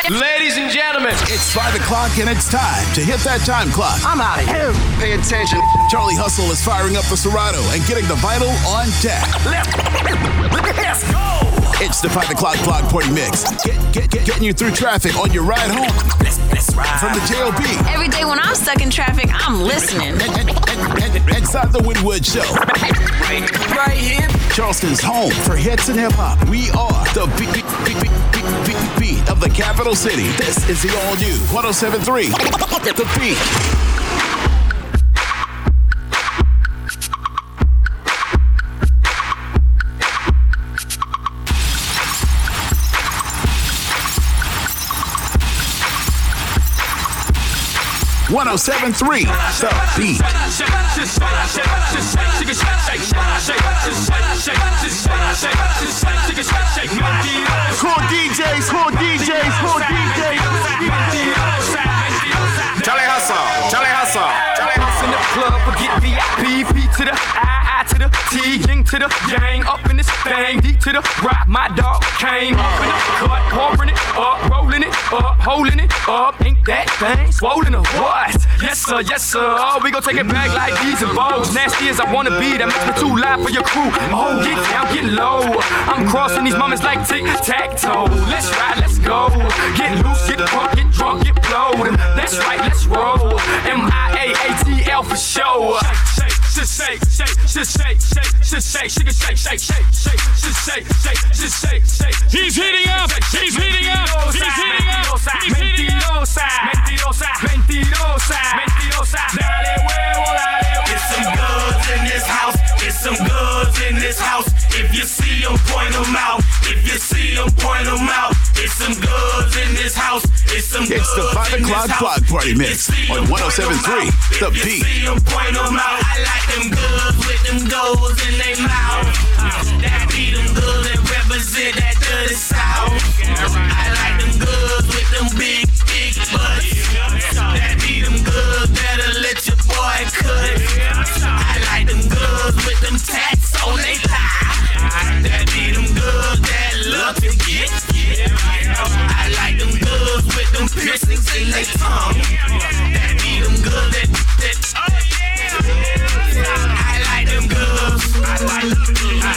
Ladies and gentlemen, it's 5 o'clock and it's time to hit that time clock. I'm out of here. Pay attention. Charlie Hustle is firing up the Serato and getting the vital on deck. Let's go. It's the 5 o'clock block party mix. Getting you through traffic on your ride home. Let's ride. From the JOB. Every day when I'm stuck in traffic, I'm listening. Inside the Woody Show. Right here. Charleston's home for hits and hip hop. We are the beat of the capital city. This is the all new 107.3. The Beat. 107.3, The Beat. Cool DJs. Charlie Hustle. In the club, forget VIP, P to the I to the T, Ying to the Yang, up in this thing, D to the rock, my dog came up in the cut, pouring it up, rolling it up, holding it up, ain't that thing swollen or what? Yes sir, oh, we gon' take it back like these and bows, nasty as I wanna be, that makes me too loud for your crew, oh, get down, get low, I'm crossing these moments like tic-tac-toe, let's ride, let's go, get loose, get drunk, get blowed, that's right, let's roll, M-I-A-A-T-L for show. Shake. He's heating up. Mentirosa. Dale huevo. It's some goods in this house. If you see them, point them out. It's some goods in this house. It's the 5 o'clock block party mix on 107.3, The Beat. Point them out. I like them goods with them goals in their mouth. That be them goods that represent that dirty south. I like them goods with them big butts. That be them goods that'll let your boy cut. I like them goods with them tats on they thigh. That be them goods that love to get. I like them goods with them piercings in their tongue. That be them goods that I like them goods. I like them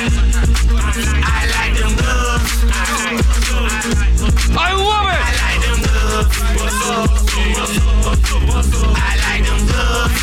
goods. I love it. I like them goods. I like them goods.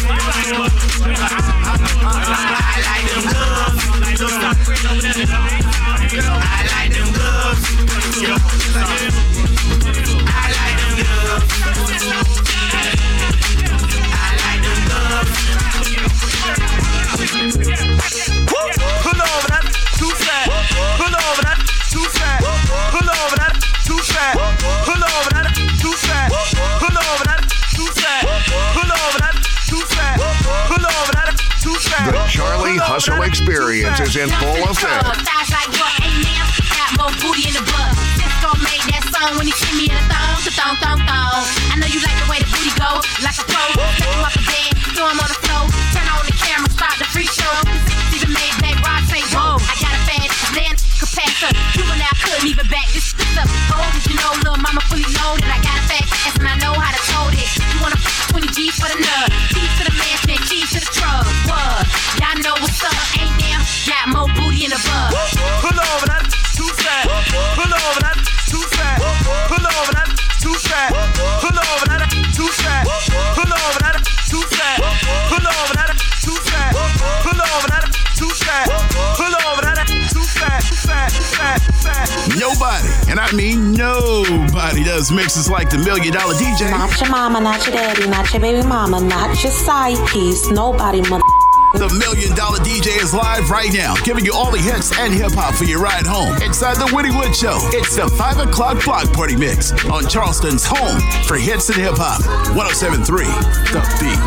Pull over that too fat. Pull over that too fat. Pull over that too fat. Pull over that too fat. Pull over that too fat. Pull over that too fat. Pull over that too fat. The Charlie Hustle experience is in full effect. Thighs like what ain't now? Got more booty in the butt. Cisco made that song when he see me in the thong. I know you like the way the booty go, like a pro. Take him off the bed, throw him on the floor. Turn on the camera, start the freak show. Even made back rock say, whoa, I got a bad man, could pass up. Juvenile couldn't even back this up. Oh, did you know, little mama fully loaded? I got a fat ass and I know how to tote it. You wanna 20 G's for the nut, keys to the mansion, keys to the truck. What? Y'all know what's up, ain't there? Got more booty in the butt. Pull over that too fat. Pull over that too fat. Pull over that too fat. Pull over that too fat. Pull over that too fat. Pull over that too fat. Pull over that too fat. Pull over that too fat. Nobody, and I mean nobody, does mixes like the $1 Million DJ. Not your mama, not your daddy, not your baby mama, not your side piece. Nobody, mother. The $1 Million DJ is live right now, giving you all the hits and hip-hop for your ride home. Inside the Woody Wood Show, it's the 5 o'clock block party mix on Charleston's home for hits and hip-hop. 107.3, The Beat.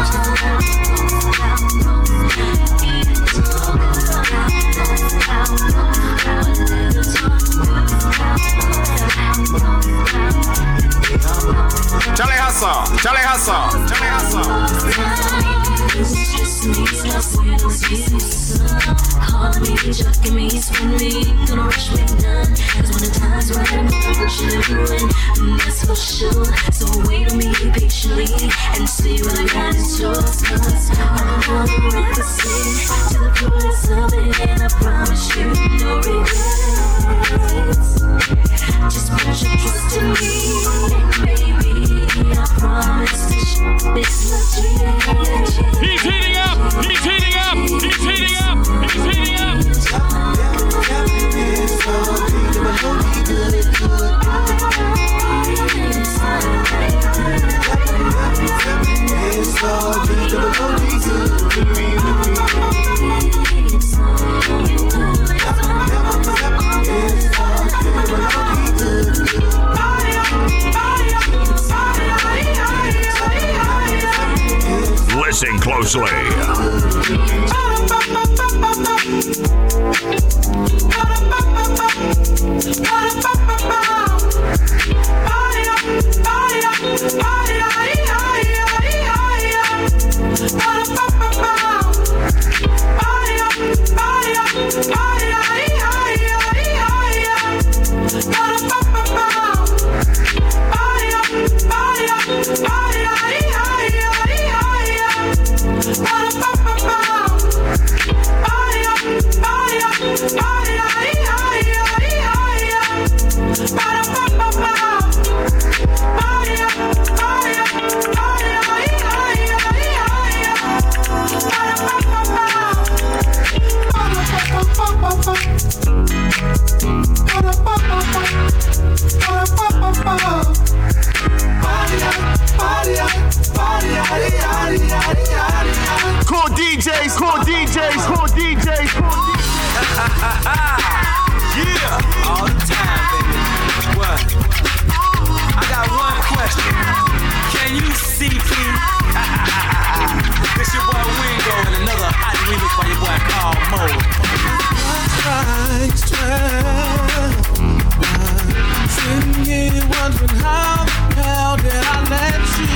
Charlie Hustle. Calling me, chucking me, spin me, gonna rush me none. Cause when the time's right, I'm gonna push it and ruin. And that's so sure. So wait on me patiently and see what I got in store. 'Cause I'm gonna represent to the fullest of it, and I promise you no regrets. Just put your trust in me, and baby, I promise to show this legit. He's heating up! He's heating up! He's heating up! He's heating up! Listen closely. Cool DJs, cool DJs, cool DJs, cool DJs. Yeah, all the time, baby. What? I got one question. Can you see, please? This your boy Wingo and another hot remix by your boy Carl Mo. Strikes 12. Sitting here wondering how the hell did I let you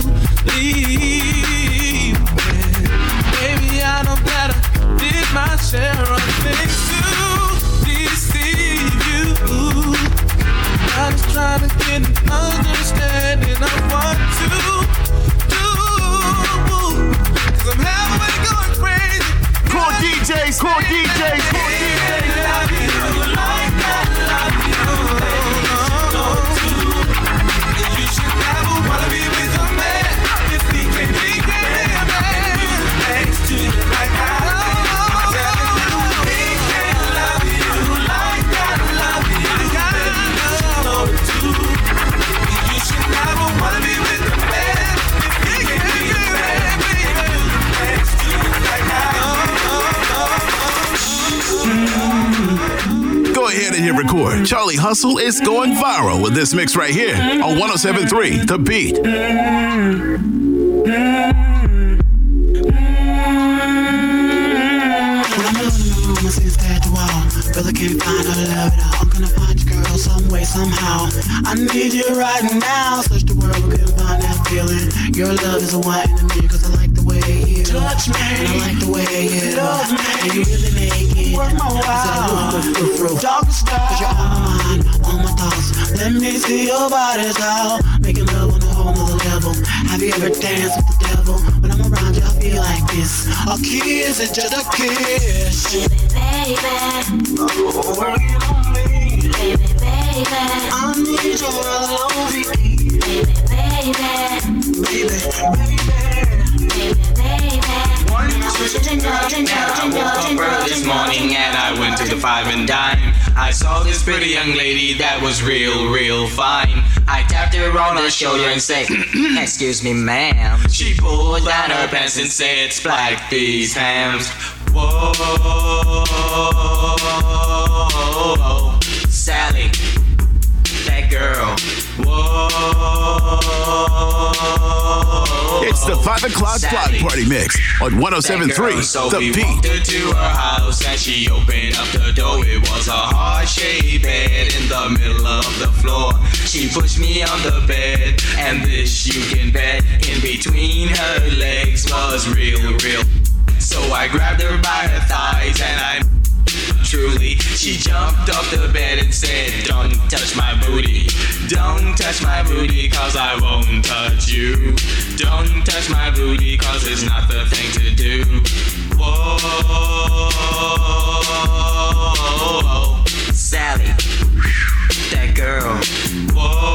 leave? Maybe I know better. Did my share of things to deceive you. I'm just trying to get an understanding of what to do. 'Cause I'm halfway going crazy. Cool DJs, cool DJs, cool DJs. Love you like that, love you. You should never wanna be with a man if he can't be there, man. Thanks to you like that. I'm telling you, he can't love you like that, love you. You know it too. You should never wanna be with a man if he can't be there, baby. Thanks to you like that. Go ahead and hit record. Charlie Hustle is going viral with this mix right here on 107.3 The Beat. Brother can't find her love at all. I'm gonna find your girl some way, somehow. I need you right now. Search the world, but couldn't find that feeling. Your love is a wine to me, 'cause I like the way you touch me. And I like the way you love me. And you really make it. Work my wow. Dog style. 'Cause you're on my mind, on my thoughts. Let me see your body style. Making love on a whole nother level. Have you ever danced with the devil? When I'm around you, I feel like this. A kiss is just a kiss. Baby, Working on me. baby, baby, I need your love. baby, baby, Baby. I woke up early this morning and I went to the Five and Dime. I saw this pretty young lady that was real fine. I tapped her on her shoulder and said, "Excuse me, ma'am." She pulled down her pants and said, "Splack these hams." Whoa, Sally, that girl. Whoa. It's the 5 o'clock block party mix on 107.3 So The we Beat. walked her to her house and she opened up the door. It was a heart-shaped bed in the middle of the floor. She pushed me on the bed and this you can bet in between her legs was real. So I grabbed her by her thighs and I truly. She jumped off the bed and said, don't touch my booty. Don't touch my booty, cause I won't touch you. Don't touch my booty, cause it's not the thing to do. Whoa, Sally, that girl. Whoa,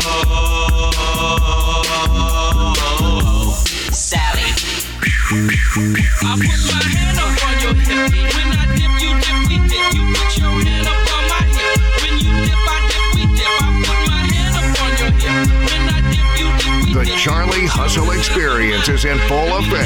Sally. I put my hand up on your hip. When I dip, you dip, we dip. You put your hand up on my hip. When you dip, I dip, we dip. I put my hand up on your hip. When I dip, you dip, we dip. The Charlie Hustle Experience is in full effect.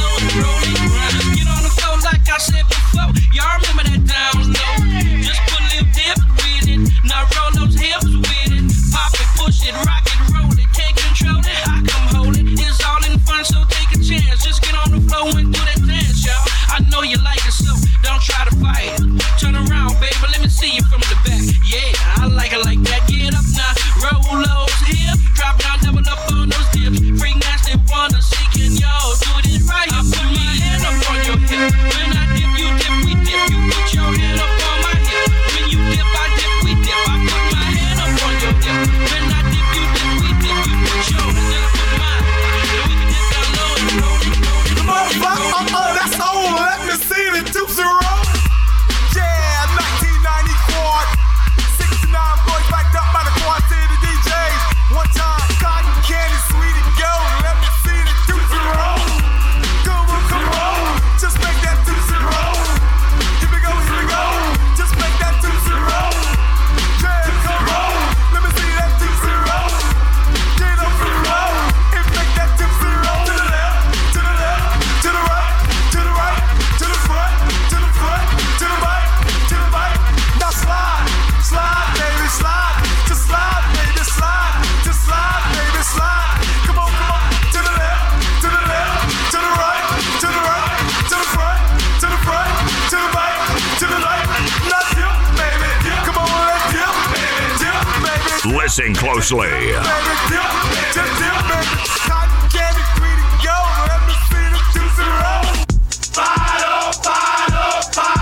Get on the floor like I said before. Y'all remember that down low? Just put a little dip with it. Now roll those hips with it. Pop it, push it, rock it, roll it. Can't control it, I come hold it. It's all in fun, so take a chance. Just get on the floor and do that dance, y'all. I know you like it, so don't try to fight it. Turn around, baby, let me see you from the back. Yeah, I like it like that. Get up now, roll those hips. Drop down, double up on those dips. Freak nasty, wanna see, can y'all do it right? I put my hand up on your hip. When I dip, you dip, we dip. You put your hand up on my hip. When you dip, I dip, we dip. I put my hand up on your hip. When I dip, you dip, we dip. You put yours and I put mine. And we can dip down low and roll it, roll it. Come on, that's old. Let me see the deuce and roll. Yeah, 1990 quad. 69 boys backed up by the quad city DJs. One time, cotton candy, sweet and gold. Let me see the deuce and roll. Come on, just make that deuce and roll. Here we go. Just make that deuce and roll. Yeah, come on, let me see that deuce and roll. Get up and roll, and make that deuce and roll. To the left, to the left, to the right, to the right, to the front, to the front, to the right, to the right. Now slide, baby, slide. Just slide, baby, slide. Just slide, baby, slide. Come on. To the left, to the left, to the right, to the right, to the front, to the front, to the right, to the right. Now dip, baby, come on, let's dip, baby, dip, baby. Listen closely. Baby, dip, just dip, baby. Cotton candy, sweet and gold. Let me see the juice and roll. Fired up. What's up?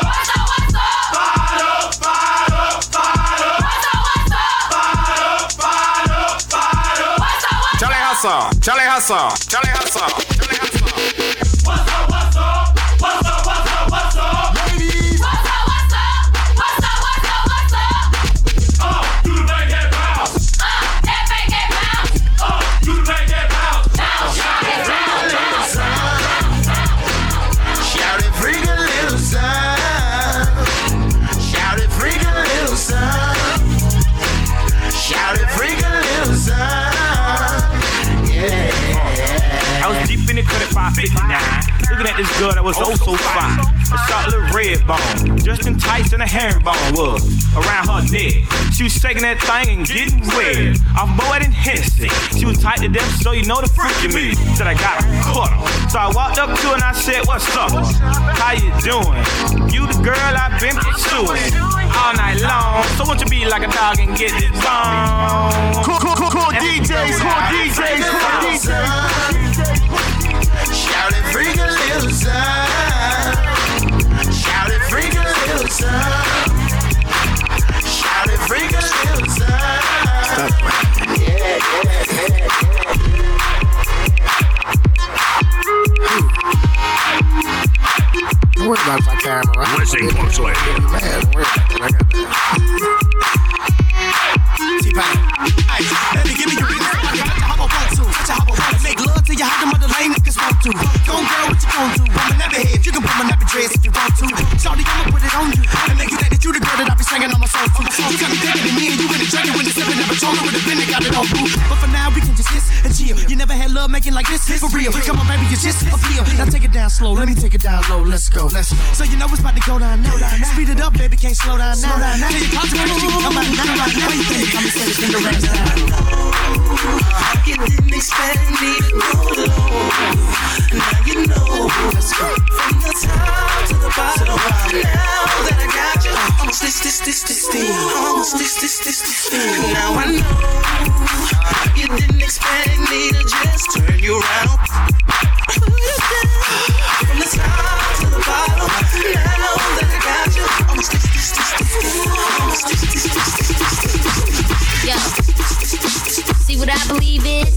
Charlie Hustle. What's up? Ladies. What's up? Do the bang that bounce. That bang that bounce. Do the bang that bounce. Shout it, freak a little son. Shout it, freak a little son. Shout it, freak a little son. I was deep in the cut at 559, looking at this girl that was oh so fine. A short little red bone, just in tights and a herringbone was around her neck. She was shaking that thing and getting wet off Moet and Hennessy. She was tight to death, so you know the freak in me. Said I got a cuddle, so I walked up to her and I said, what's up? How you doing? You the girl I've been pursuing all night long. So won't you be like a dog and get this bone? Cool DJs. Shout it, freak a little son. Shout it, freak a little son. Shout it, freak a little son. Yeah. Don't worry about my camera, right? Listen closely. Man, where I got that. T-Pain. Hey, let me give me your business. I got to hop on one, two. Make love to you, how the mother lame niggas want to. Go girl, what you gon' do? I'm a nappy head, you can put my nappy dress if you want to. Shawty, I'ma put it on you and make you think that you the girl that I be singing on my song to. You got me thinking of me and you in the drinking when the sipping, never told her with the got it all blue. But for now, we can just kiss and chill. You never had love making like this, for real. Come on, baby, you just a feel. Now take it down slow, let me take it down low. Let's go. So you know it's about to go down now. Speed it up, baby, can't slow down now. Till you talk to me, you come out now. Why you think I'm gonna say this finger right now? You didn't expect me to go low. Now you know. Let's go. From the top to the bottom. Now that I got you, almost this. Almost this. Now I know you didn't expect me to just turn you around. From the top to the bottom. Now that I got you, almost this. I believe is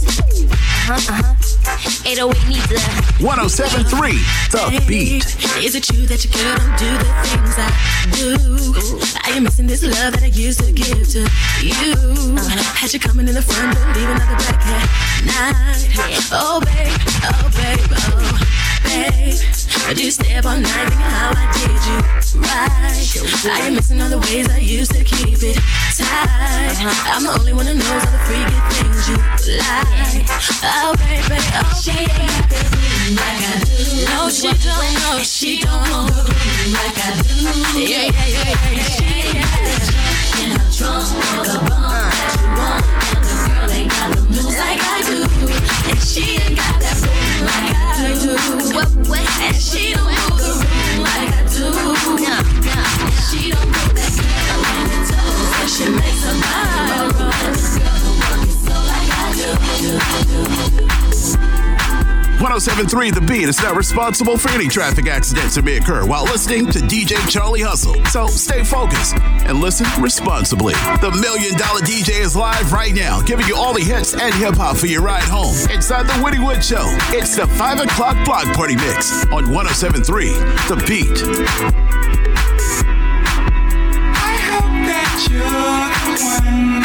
808 needs a 107.3 The Beat. Is it true that your girl don't do the things I do? Are you missing this love that I used to give to you? Had you coming in the front door, leaving out the back at night? Oh babe, oh babe, oh babe. Do you stay up all night thinking how I did you right? Are you missing all the ways I used to keep it tight? I'm the only one who knows all the freaky things you like. Oh baby, oh she ain't got the room like I do. No she don't, no she don't know the room like I do. Yeah, yeah, yeah, yeah, she ain't got the trunk in her trunk or the bump that you want. And the girl ain't got the moves like I do. And she ain't got that room like I do. And she don't move the room like I do. She don't move that girl on the toes, but she makes her body roll. And the girl don't work it so like I do. 107.3 The Beat is not responsible for any traffic accidents that may occur while listening to DJ Charlie Hustle. So stay focused and listen responsibly. The $1 Million DJ is live right now, giving you all the hits and hip-hop for your ride home. Inside the Woody Wood Show, it's the 5 o'clock block party mix on 107.3 The Beat. I hope that you're the one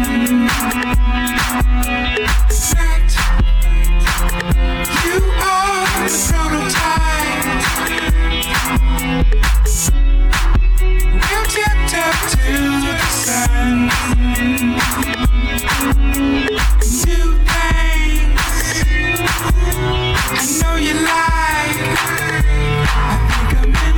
that you are the prototype. We'll tiptoe to the sun. Do things I know you like. I think I'm in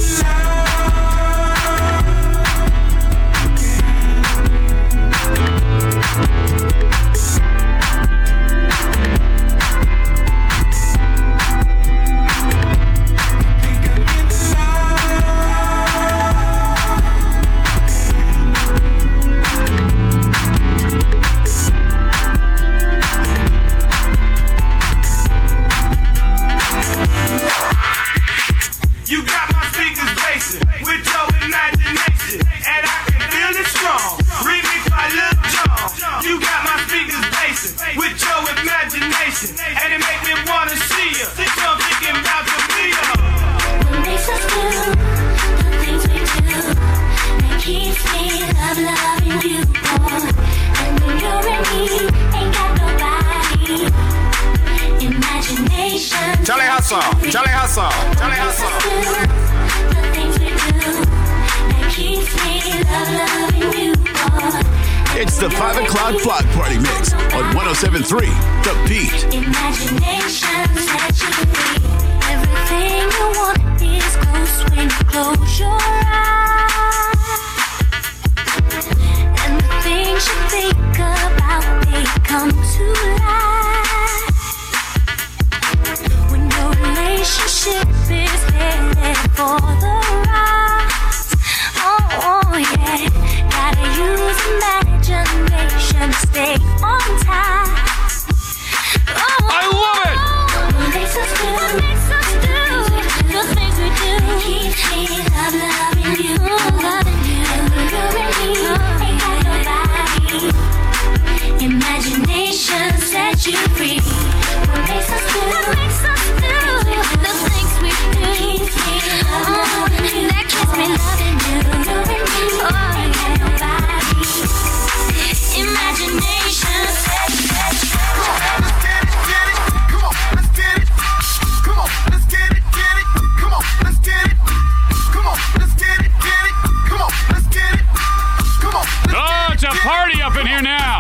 Charlie Hustle. The things we do that keeps me loving you more. It's the 5 o'clock block party mix on 107.3 The Beat. Imagination set you free. Everything you want is close when you close your eyes. And the things you think about, they come to life. When your relationship is headed for the rise. Oh yeah, gotta use imagination to stay on time. I love it! What makes us do the things we do. Keep me loving you. And when you're in me, ain't got nobody. Imagination set you free. What makes us do the things we do. Keep me loving you. That keeps me loving you. Oh, ain't got nobody. Imagination set you free. Oh, it's a party up in here now.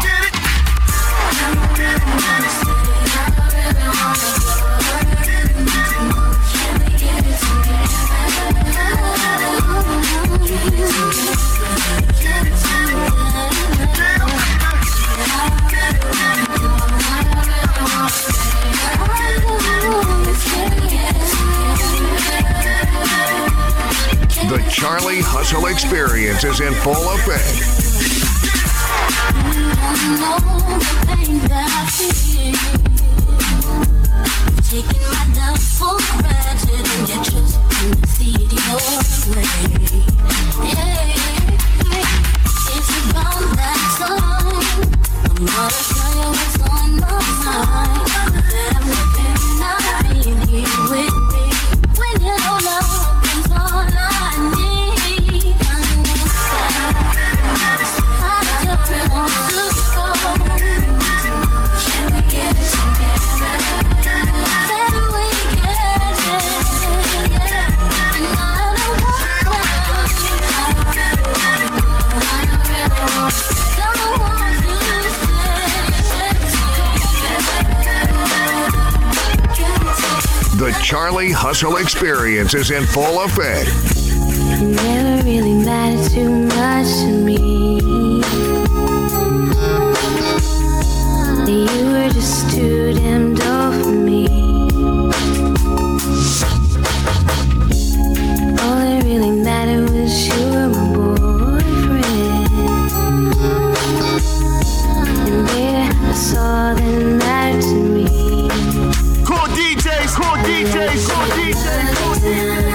The Charlie Hustle experience is in full effect. Taking my love for granted and you just couldn't see it your way. Yeah, it's about that time. I'm gonna tell you what's on The Charlie Hustle Experience is in full effect. You never really mattered too much to me. You were just too damn dope for me. All that really mattered was you were my boyfriend. And baby, that's all that mattered to me. Cool DJs, cool DJs, cool DJs, cool DJs.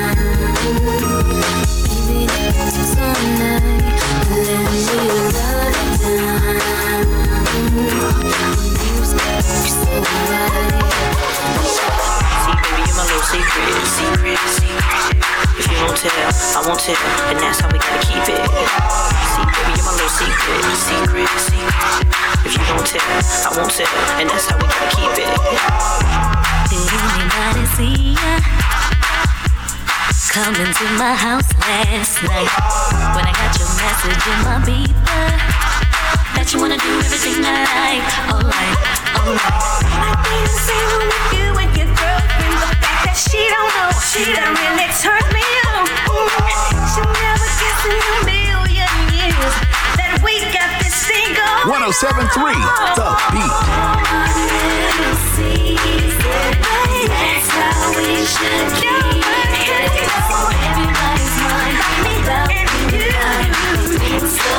Secret. If you won't tell, I won't tell, and that's how we gotta keep it. See, baby, you're my little secret. If you won't tell, I won't tell, and that's how we gotta keep it. Did anybody see ya? Come into my house last night when I got your message in my beeper that you wanna do everything I like. Alright. I didn't say with you and your girlfriend, the fact that she don't know, that really turns me on. She'll never guess in a million years that we got this thing going. 107.3 The Beat. That's how we should be. Everybody's mind without you.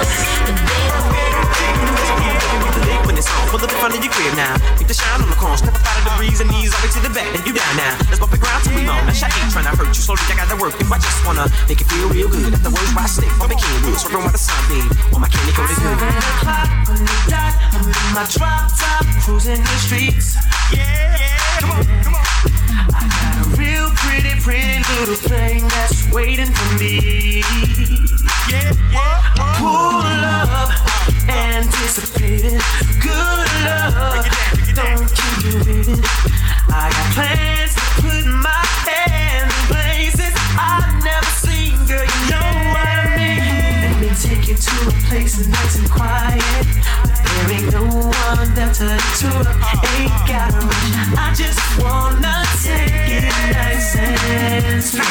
When it's on, pull up in front of your crib now. Keep the shine on the corner, step up out of the breeze and knees all the way to the back. And you down now. Let's bump the ground till we moan. Now, I ain't trying to hurt you. Slowly, I gotta work. If I just wanna make it feel real good. At the words where I stay, for the king roots. From where the sun beam, on my candy coated good. 7 o'clock on the dot, I'm in my drop top, cruising the streets. Yeah. Come on. I got a real pretty little thing that's waiting for me. Yeah. Pull up, anticipating good love. Don't you get it? I got plans to put my hands in places I've never seen, girl. You know what I mean? Let me take you to a place nice and quiet. There ain't no one there to tour. Ain't gotta rush. I just wanna take it nice and slow.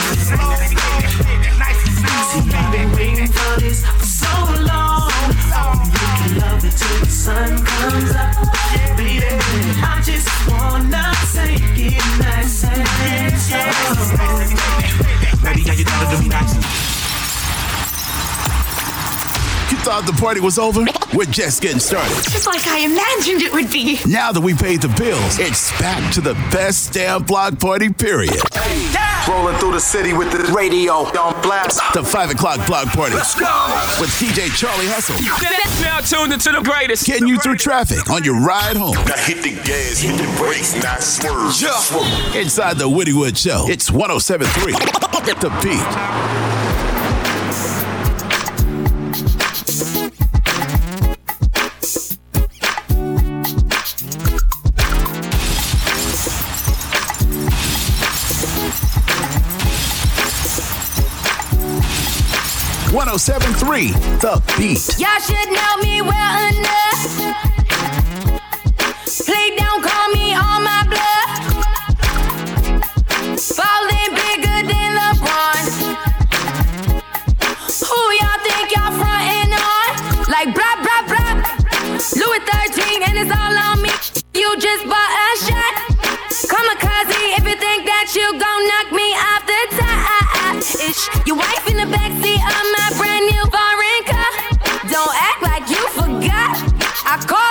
See, I've been waiting for this for so long. You can love it till the sun comes up, baby. I just wanna take it nice and slow. Baby, how you doing to me nice? You thought the party was over? We're just getting started. Just like I imagined it would be. Now that we paid the bills, it's back to the best damn block party, period. Rolling through the city with the radio on blast. The 5 o'clock block party. Let's go. With DJ Charlie Hustle. Now tuned into the greatest. Getting you through traffic on your ride home. Now hit the gas, hit the brakes, not swerve. Yeah. Inside the Woody Wood Show, it's 107.3 The Beat. 107.3 The Beat. Y'all should know me well enough. Please don't call me on my bluff. Falling bigger than LeBron. Who y'all think y'all frontin' on? Like blah, blah, blah. Louis 13 and it's all on me. You just bought a shot. Kamikaze if you think that you gon' knock me off the top. Your wife in the backseat of my brand new foreign car. Don't act like you forgot. I called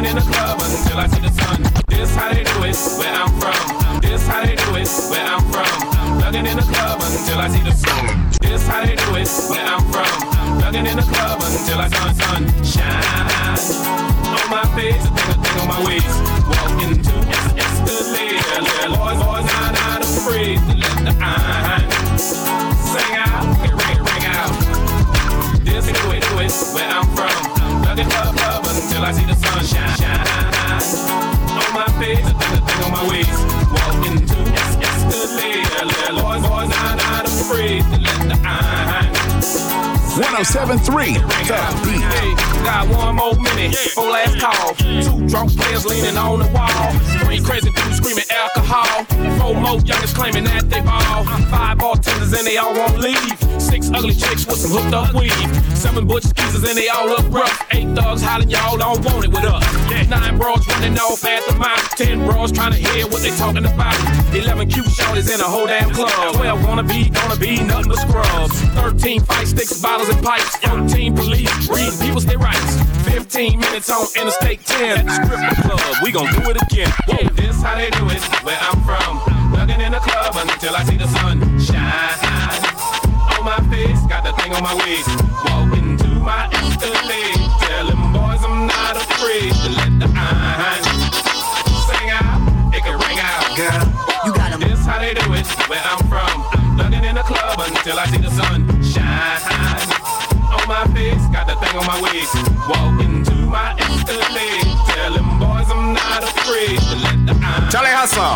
Thugging in the club until I see the sun. This how they do it, where I'm from. This how they do it, where I'm from. Thugging in the club until I see the sun. This how they do it, where I'm from. Thugging in the club until I see the sun shine. On my face, a thing on my waist. Walking to escalator. Boys, I'm not afraid to let the iron sing out, ring out. This is the way do it, where I'm from. Thugging club until I see the sun shine. On my face, a thing on my waist. Walking to escalator. Boys, I'm not afraid to let the iron 107.3 The Beat. Hey, got one more minute, full last call. 2 drunk players leaning on the wall. 3 crazy dudes screaming alcohol. 4 more youngers claiming that they ball. 5 bartenders and they all won't leave. 6 ugly chicks with some hooked up weave. 7 butch skeezers and they all look rough. 8 thugs hollering y'all don't want it with us. 9 bros running off at the mouth. 10 bros trying to hear what they talking about. 11 cute shorties in a whole damn club. 12 gonna be nothing but scrubs. 13 fight sticks, bottles and pipes. 14 police reading people's their rights. 15 minutes on Interstate 10 at the stripper club. We gon' do it again. Whoa, this how they do it, where I'm from. Thugging in the club until I see the sun shine. On my face, got the thing on my waist. Walking to my escalade. Tell them boys I'm not afraid to let the iron sing out, it can ring out. Girl, you got 'em. This how they do it, where I'm from. Thugging in the club until I see the sun shine. On my face, got the thing on my waist. Walking to my escalade. Tell them boys I'm not afraid to let the iron. Charlie Hustle.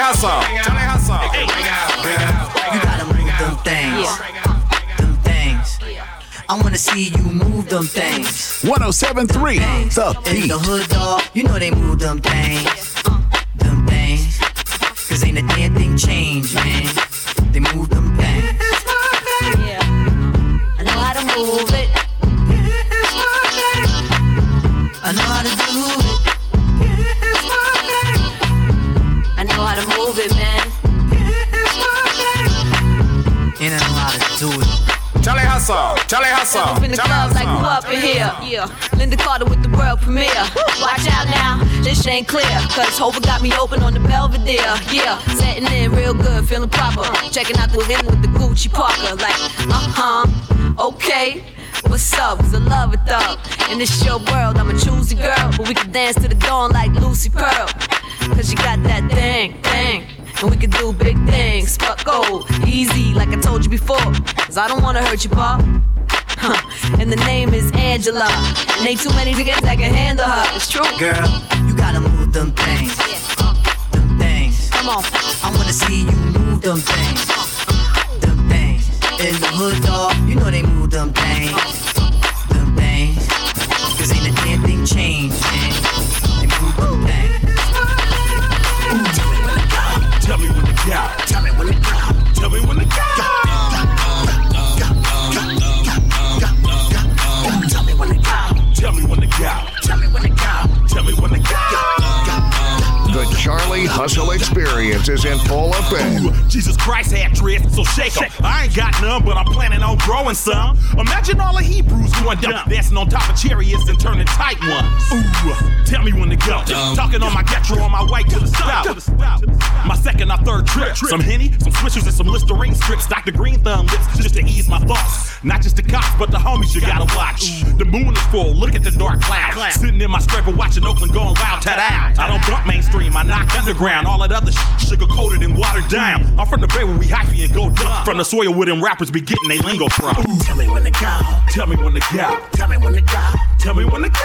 Hey, you gotta move them things. Them things. I wanna see you move them things. 107.3 The Beat. In the hood, dog, you know they move them things. Them things. Cause ain't a damn thing changed, man. They move them things. Yeah. I know how to move it. I know how to do it. I know how to move it, man. And I know how to do it. Charlie Hustle. Up in the club like who up in here? Yeah. Linda Carter with the world premiere. Watch out now, this shit ain't clear. Cause Hova got me open on the Belvedere. Yeah, setting in real good, feeling proper. Checking out the hidden with the Gucci Parker. Like, okay. What's up? Cause I love it though. In this your world, I'm a choosy girl. But we can dance to the dawn like Lucy Pearl. Cause you got that thing. And we can do big things. Fuck gold, easy like I told you before. Cause I don't wanna hurt you, Paul. And the name is Angela. And ain't too many niggas that can handle her. It's true. Girl, you gotta move them things. Them things. Come on. I wanna see you move them things. Them things. In the hood, dog, you know they move them things. Them things. Cause ain't a damn thing changed, man. They move them things. Tell me when to go. Tell me when to go. Tell me when to go. Tell me when to go. Tell me when to go. Tell me when to go. Tell me when to go. The Charlie Hustle Experience is in full effect. Ooh, Jesus Christ had dreads, so shake 'em. I ain't got none, but I'm planning on growing some. Imagine all the Hebrews going dumb, dancing on top of chariots and turning tight ones. Ooh, tell me when to go. Talking on my Getro on my way to the spout. My second or third trip. Some Henny, some Swishers, and some Listerine strips. Dr. Green Thumb lips just to ease my thoughts. Not just the cops, but the homies you gotta watch. The moon is full, look at the dark clouds. Sitting in my scraper watching Oakland going wild, ta-da. I don't bump mainstream, I knock underground. All that other sugar-coated and watered down. I'm from the Bay where we hyphy and go dumb. From the soil where them rappers be getting they lingo from. Ooh, tell me when to go. Tell me when to go. Tell me when to go. Tell me when to go.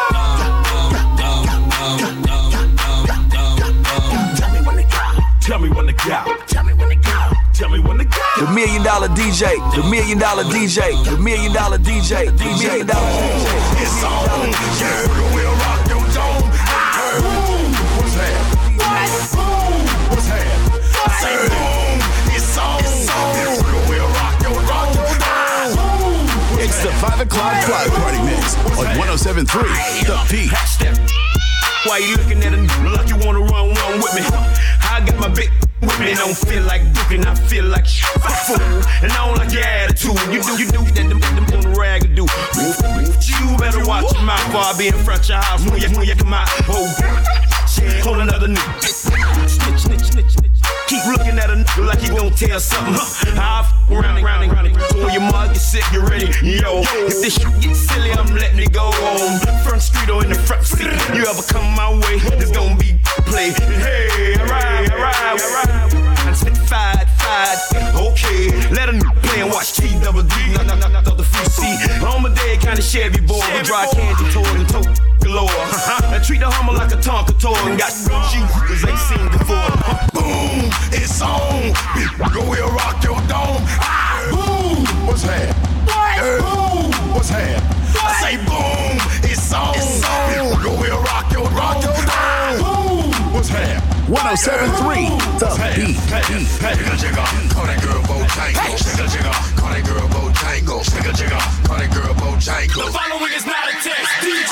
Tell me when to go. Tell me when to go. Tell me when to go. The $1 million DJ. The $1 million DJ. The $1 million DJ. The $1 million DJ. It's on. Yeah, we'll rock your dome. What's happening? What's happening? I say boom. It's on. We'll rock your dome. It's the 5 o'clock Block Party Mix on 107.3 The Beat. Why you looking at a like you wanna run with me? I got my big with Me don't feel like duking, I feel like a fool. And I don't like your attitude. You do that them on the rag do. You better watch your mouth while I be in front of your house. When you come out, hold another nigga. Snitch. Keep looking at a nigga like he gon' tell something. I f around and when your mug get sick, get ready. Yo, if this shit gets silly, I'm letting it go on. Front street or in the front seat. You ever come my way, it's gon' be play. Hey, alright. I spit five. Okay, let a nigga play and watch TWD. Knock off the free seat. I'm a dead kind of Chevy boy. We dry candy toy and tote galore. I treat the Hummer like a Tonka toy and got shoes cause they seen before. Boom, it's on. Go here, rock your dome. Boom, what's that? Boom, what's that? I say boom, it's on. Go here, rock your dome. Boom, what's that? 107.3 The Beat. Call that girl Bojangle. Call that girl Bojangle. Call that girl Bojangle. The following is not a test, DJ.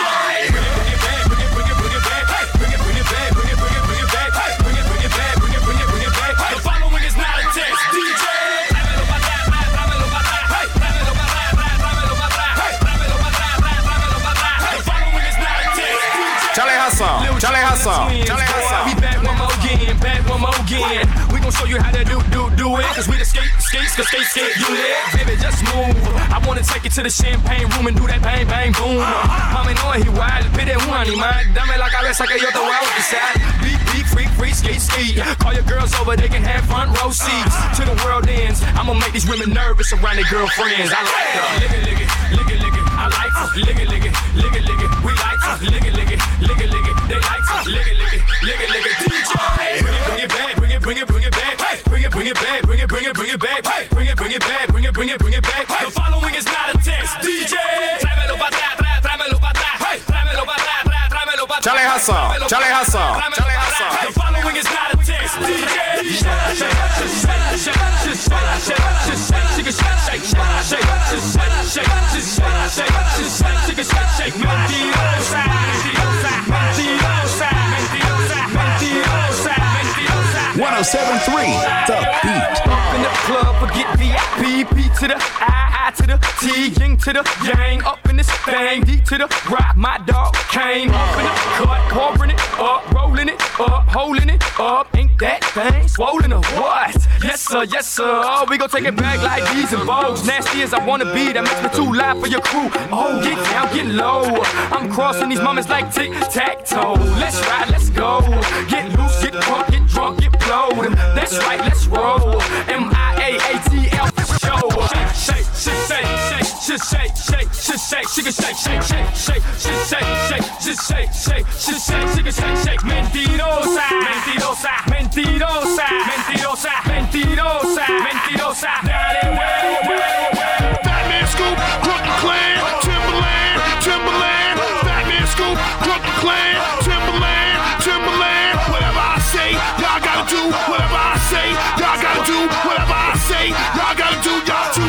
Charlie Hustle. We back one more again. We gon' show you how to do it. Cause we the skate, you live. Baby, just move. I wanna take you to the champagne room and do that bang, bang, boom. Mami, no, he wild, pide un animal. Dame la cabeza que yo te voy a bautizar. Beat, freak, skate. Call your girls over, they can have front row seats. To the world ends, I'ma make these women nervous around their girlfriends. I like her. Lick it. I like her. Lick it. We like her. Lick it. They like her. Lick it. DJ. Bring it back. The following is not a test. DJ. Tráemelo pa' atrás. Charlie Hustle. The following is not a test. DJ. Shake. Mentirosa. 107.3 The Beat. Up in the club, forget VIP. P to the I to the T, Ying to the Yang. Up in this thing, D to the rock. My dog came up in the cut, pouring it up, rolling it up, holding it up. Ain't that thing swollen or what? Yes sir. Oh, we gon' take it back like these and Vogues. Nasty as I wanna be, that makes me too loud for your crew. Oh, get down, get low. I'm crossing these moments like tic-tac-toe. Let's ride, let's go. Get loose, get drunk, get blowed. That's right, let's roll. MIAATL show. Shake. Mentirosa. Dale, Batman Scoop, Brooklyn Clan, Timberland. Batman Scoop, Brooklyn Clan, Timberland. Whatever I say, y'all gotta do. Whatever I say, y'all gotta do. Whatever I say, y'all gotta do. Y'all too.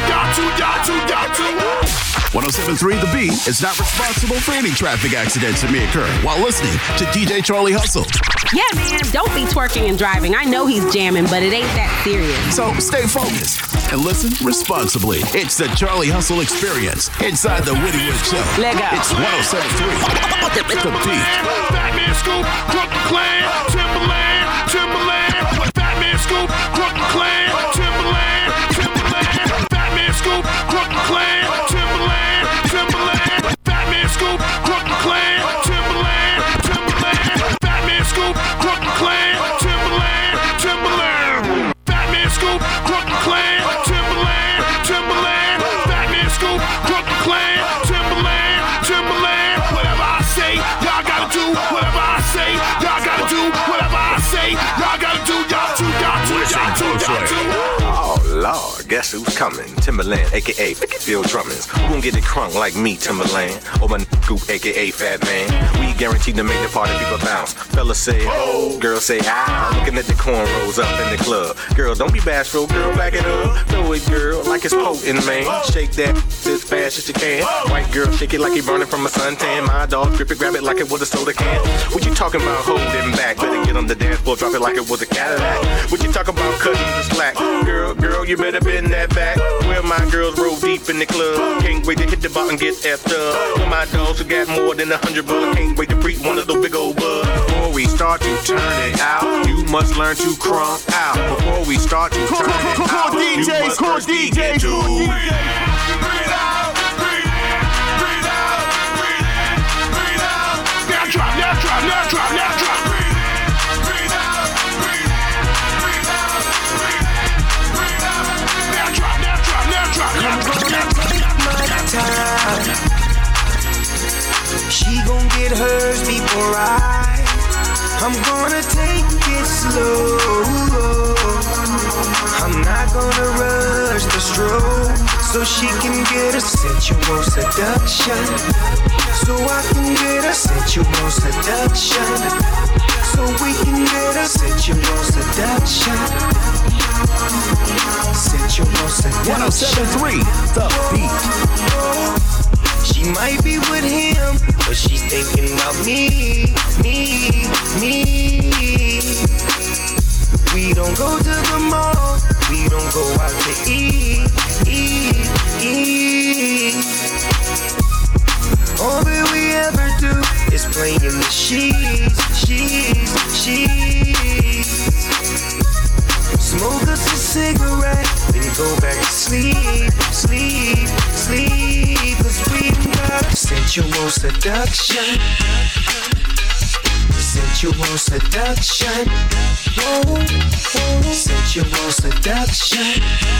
107.3 The Beat is not responsible for any traffic accidents that may occur while listening to DJ Charlie Hustle. Yeah, man, don't be twerking and driving. I know he's jamming, but it ain't that serious. So stay focused and listen responsibly. It's the Charlie Hustle Experience inside the Woody Wood Show. Let go. It's 107.3 The Beat. Batman Scoop, Brooklyn Clan, Timberland. Batman Scoop, Brooklyn Clan, Timberland. Batman Scoop, Brooklyn Clan, Timberland. Batman Scoop, Brooklyn Clan, Timberland. Batman Scoop, Brooklyn Clan, Timberland. Batman Scoop, Brooklyn Clan, Timberland. Batman Scoop, Brooklyn Clan, Timberland. Whatever I say, y'all gotta do. Whatever I say, y'all gotta do. Whatever I say, y'all gotta do. Y'all too. Oh Lord, guess who's coming? Timberland, aka Phil Drummins. Who gon' get it crunk like me, Timberland? Or my group, aka Fat Man. We guaranteed to make the party people bounce. Fellas say, oh, girls say, ah. Looking at the cornrows up in the club. Girl, don't be bashful, girl, back it up. Throw it, girl, like it's potent, man. Shake that as fast as you can. White girl, shake it like you burning from a suntan. My dog, grip it, grab it like it was a soda can. What you talking about holding back? Better get on the dance floor, drop it like it was a Cadillac. What you talking about cutting the slack? Girl, you better bend that back. Where my girls roll deep in the club. Can't wait to hit the bar and get effed up. For my dogs who got more than 100 bucks. Can't wait to freak one of those big old bugs. Before we start to turn it out, you must learn to crunk out. Before we start to turn it out, you must first begin to breathe out. Now drop. She gon' get hers before I'm gonna take it slow. I'm not gonna rush the stroke, so she can get a sensual seduction. So I can get a sensual seduction. So we can get a sensual seduction. Sensual seduction. 107.3 The Beat. She might be with him, but she's thinking about me. We don't go to the mall, we don't go out to eat. All that we ever do is play in the sheets. Smoke us a cigarette, then go back to sleep. Cause we got sensual seduction. Sensual seduction. Sensual seduction.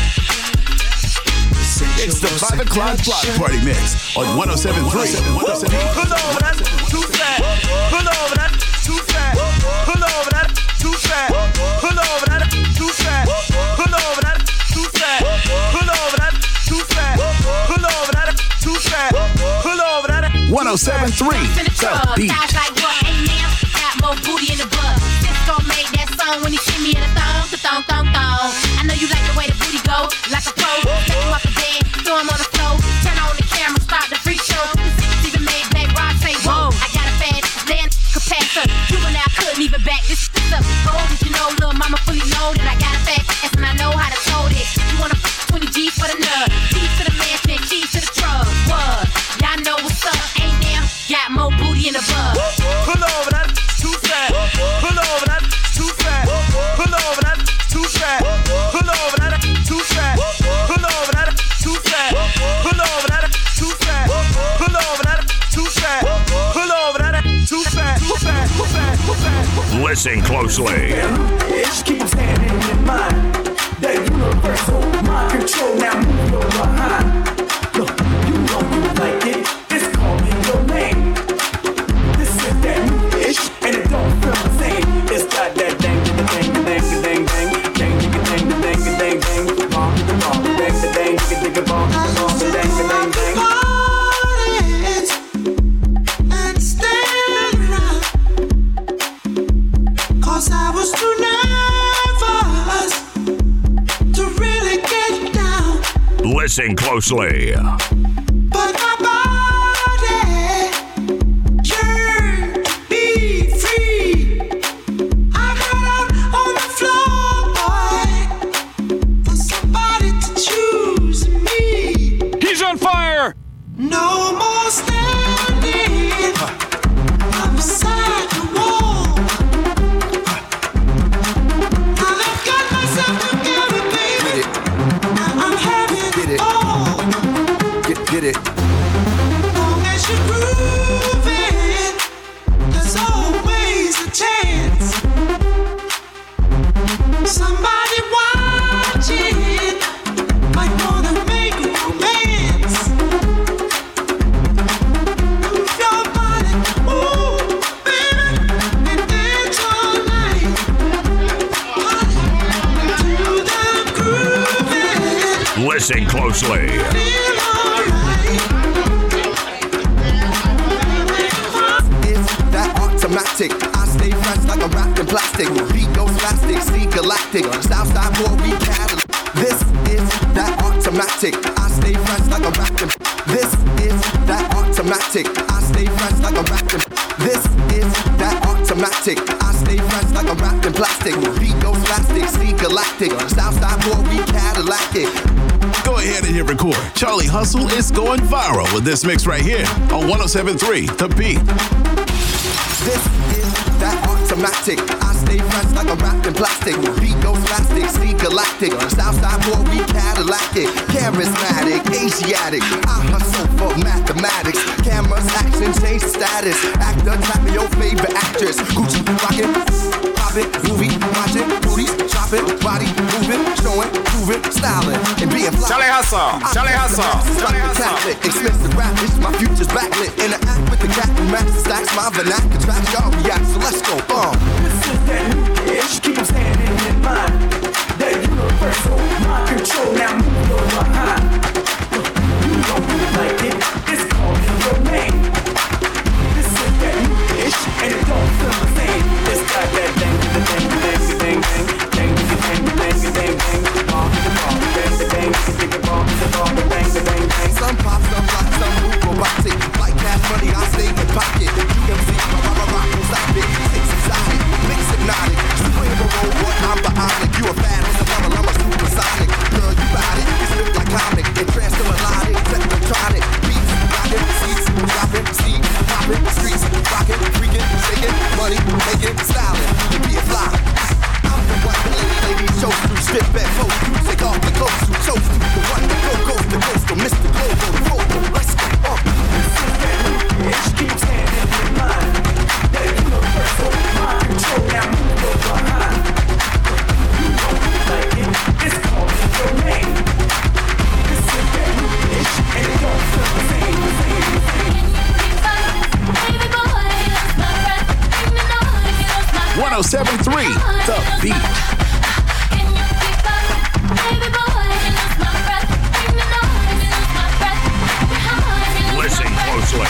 It's the 5 o'clock block party mix on 107.3. Pull over that, too fat. Pull over that, too fat. Pull over that, too fat. Pull over that, too fat. Pull over that, too fat. Pull over that, too fat. Pull over that, too fat. Pull over that. 107.3 The Beat. Guys like what? Hey now, got more booty in the butt. Cisco made that song when he shimmy in the thong. I know you like the way the booty go, like a pro. Take him off the bed, throw him on the floor. Turn on the camera, start the freak show. Even made back Rock say, whoa, I got a fat land capacitor. Juvenile couldn't even back this up. Oh, did you know, little mama fully loaded? I got a fat ass and I know how to tote it. You wanna 20 G's for the nut, G's to the mansion, G's to the truck. What? Y'all know what's up, ain't there? Got more booty in the butt. Pull over that, too fat. Pull over that, too fat. Pull over that, too fat. Pull over that, too fat. Pull over that, too fat. Pull over that, too fat. Pull over that, too fat. Pull over that, too fat. Listen closely. Just keep standing in mind. That universal mind control. Now move your behind. Look, you know you like it. It's calling your name. This is that new ish, and it don't feel the same. It's got that dang. Cause I was too nervous to really get down. Listen closely. But my body yearned to be free. I got out on the floor, boy, for somebody to choose me. He's on fire! No more standing. I'm beside the wall. Now I've got myself together, baby. Now I'm having it all. Get it. Long as you're grooving, there's always a chance. Somebody watching might wanna make romance. Move your body, ooh, baby, and dance all night. To the grooving. Listen closely. Feel alright. It's that automatic. I stay fresh like a wrapped in plastic. Beat goes plastic, see galactic. Southside boy, we Cadillac. This is that automatic. I stay fresh like a rapping. This is that automatic. I stay fresh like a rapping. This is that automatic. I stay fresh like a rapping plastic. Beat goes plastic, see galactic. Southside boy, we Cadillac it. Go ahead and hit record. Charlie Hustle is going viral with this mix right here on 107.3 The Beat. This is that automatic. I stay fresh like a rapping plastic. Beat goes plastic, see galactic. Southside boy, we Cadillac it. Charismatic, Asiatic. I hustle for mathematics. Cameras, action, change the status. Actor, tapping your favorite actress. Gucci, rockin', poppin', movie, watchin', booties, shopping, body, moving, showing, proving, styling, and being fly. Charlie Hustle, Charlie Hustle, Charlie Hustle. Expensive rap, it's my future's backlit. Interact with the cat and master stacks, my vernacular tracks, y'all react, so let's go, This is that new ish, keep them standing in mind. That universal mind control, now move your behind. You know you like it, it's called in your name. This is that new ish, and it don't feel the same. It's got that dang, the dang, the dang, the dang, dang, dang, the dang, the dang, the dang, dang, ball, the ball, the dang, the dang, the ball, the ball, the dang, the dang, dang. Some pop, some rock, some move robotic. Like cash money, I stay in pocket. You can see my rock, stop it. It's exotic, mix hypnotic. Super boy, I'm bionic. You a fan, I'm a supersonic. Girl, you ride it, you slip like comic. And trance to melodic, technotronic. Beats, rockin', seats, dropping, seat, poppin', streets, rockin', freakin', shakin', money, making, styling, and be a fly. I'm the one the lady shows through, spit back, post through, take off the clothes through, chose through. The one that go coast to coast, to Mr. Global, the vocal, let's go. This is that new ish, keep them standing in mind. That universal mind control, now move your behind. You know you like it, it's called in your name. This is that new ish, and it don't feel the same, the same, the same. Baby boy, that's my breath. Give me noise, that's my breath. 107.3 The Beat. Can you keep up? Baby boy, that's my breath. Give me noise, that's my breath. Behind me, Listen closely.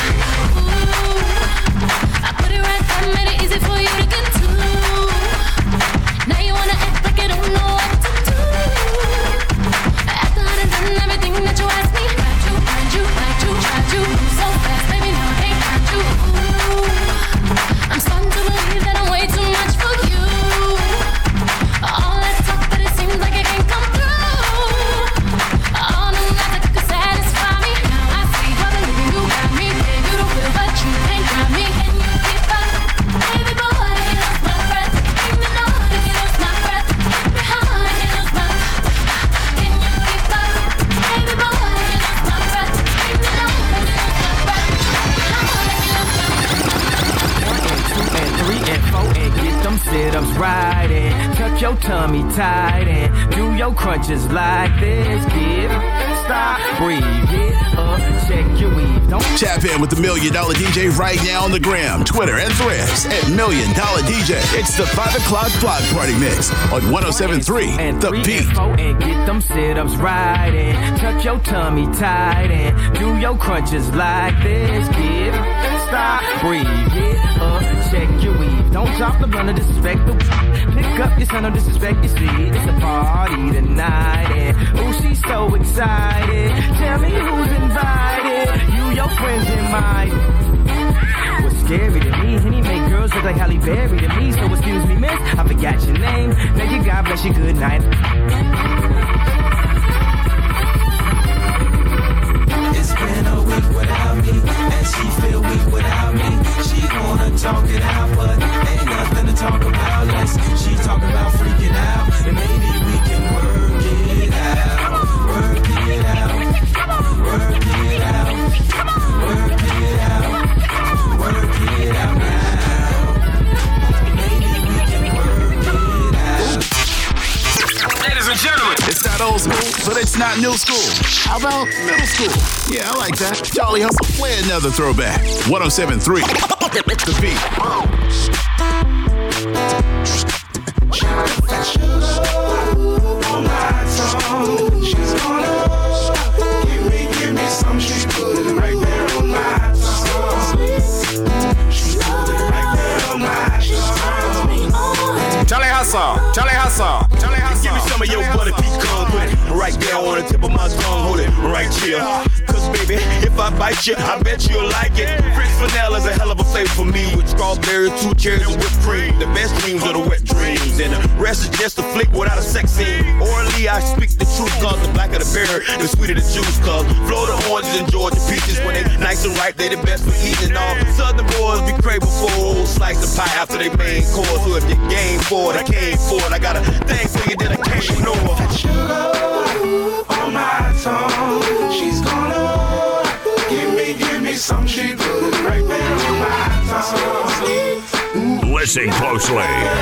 I put it right there, made it easy for you to get to. Now you wanna act like you don't know what to do. After I done done everything that you asked me, tried you, so fast, baby, no, I ain't got you. I'm starting to believe that I'm way too much for you. All that talk, but it seems like it can't come through. All the nights that could satisfy me, now I see you're believing you got me. Yeah, you the real, but you ain't got me. Can you keep up, baby boy? That's my breath. Give me noise, that's my breath. Behind me, that's my. Can you keep up, baby boy? That's my breath. Give me noise, that's my breath. Behind me, that's my. 1 and 2 and 3 and 4 and get them sit-ups right and tuck your tummy tight and do your crunches like this. Give, stop, breathe, get up, check your weave. Don't Tap in with the $1 Million DJ right now on the gram, Twitter, and Threads at $1 Million DJ. It's the 5 o'clock block party mix on 107.3 and The 3 Beat. and 4 and get them sit-ups right and tuck your tummy tight and do your crunches like this. Give, stop, breathe, get up, check your weave. Don't drop the blunt or disrespect the pick up your son, don't disrespect your seed. It's a party tonight and ooh, she's so excited. Tell me who's invited. You, your friends, and mine. What's scary to me, and he make girls look like Halle Berry to me. So excuse me, miss, I forgot your name. Now you God bless you, good night. It's been a week without me, and she feel weak without me. She wanna talk it out, but ain't nothing to talk about. She talking about freaking out, and maybe we can work it out. Work it out. Work it out. Work it out. Work it out now. Maybe we can work it out. Ladies and gentlemen, It's not old school, but it's not new school. How about middle school? Yeah, I like that. Charlie Hustle, play another throwback. 107.3 The Beat. Give me some, she's putting right there on my tongue. She's putting right there on my tongue. Charlie Hustle, Charlie Hustle, Charlie Hustle. Give me some of your butter pecan pudding. right there on the tip of my tongue. Hold it right here. Cause baby, if I bite you, I bet you'll like it. French vanilla is a hell of a flavor for me. With strawberry, 2 cherries, and whipped cream. The best dreams are the wet dreams. And the rest is just a flick without a sex scene. Orally, I speak the truth. Cause the blacker the berry, the sweeter the juice. Cause Florida oranges and Georgia peaches, when they nice and ripe, they the best for eating. All Southern boys be craving for a whole slice of pie after they main course. So if you game for it, I came for it. I got a thing for you that I can't ignore. Sugar on my tongue, she's gonna give me some. She put it right there on my tongue. Listen closely.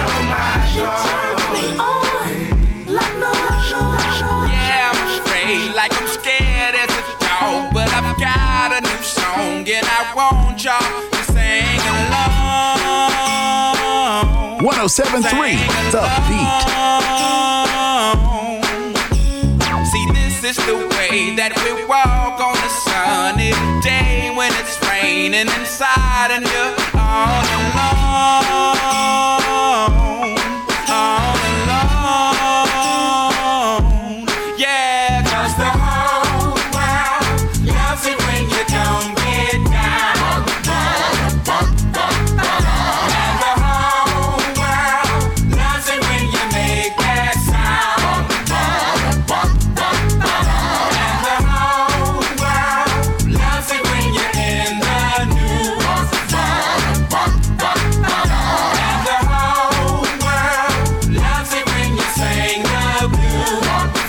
Yeah, I'm afraid, like I'm scared as a dog, but I've got a new song and I want y'all to sing along. 107.3 The Beat. See, this is the way that we walk on a sunny day when it's raining inside and you're all alone. All alone. Yeah, 'cause the whole world loves it when you don't get down. And the whole world loves it when you make that sound. And the whole world loves it when you're in the news. And the whole world loves it when you sing the blues.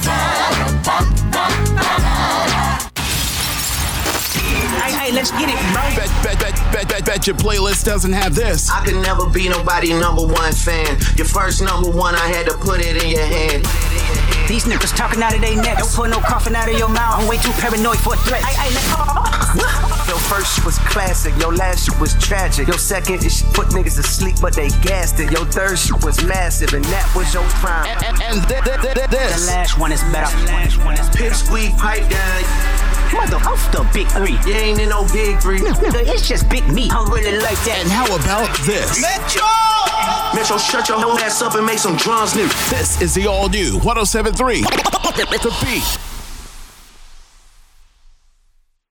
Hey, let's get it, bro. Bet your playlist doesn't have this. I could never be nobody #1 fan. Your first #1, I had to put it in your hand. These niggas talking out of their necks. Don't put no coughing out of your mouth. I'm way too paranoid for a threat. Your first shit was classic. Your last shit was tragic. Your second is put niggas to sleep, but they gassed it. Your third shit was massive, and that was your prime. And this. The last one is better. Pipsqueak, pipe down. Mother off the big 3. You ain't in no big 3. Nigga, it's just big me. I really like that. And how about this? Metro, shut your whole ass up and make some drums new. This is the all-new 107.3 The Beat.